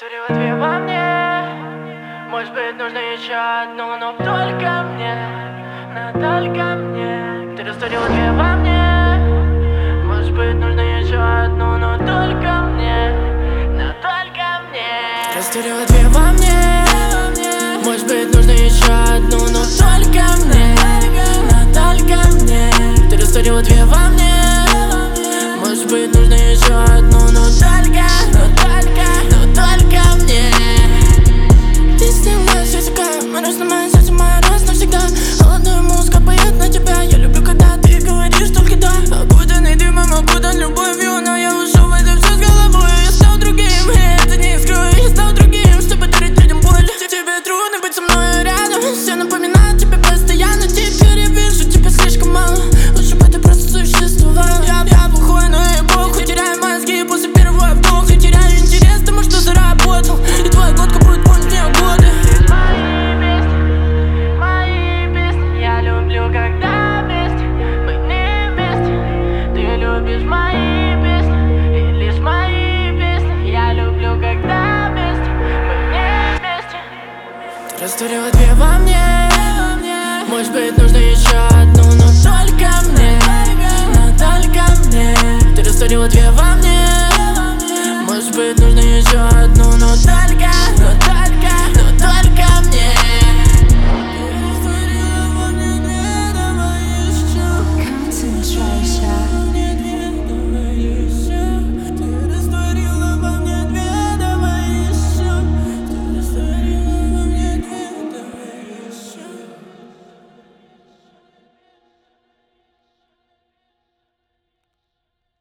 Растворила две во мне. Может быть, нужно еще одну, но только мне, но только мне. Ты растворила две во мне. Может быть, нужно еще одну, но только мне, но только мне. Растворила две во мне. Может быть, нужно еще одну, но только мне, но только мне. Ты растворила две во мне. Может быть, нужно еще одну, но только.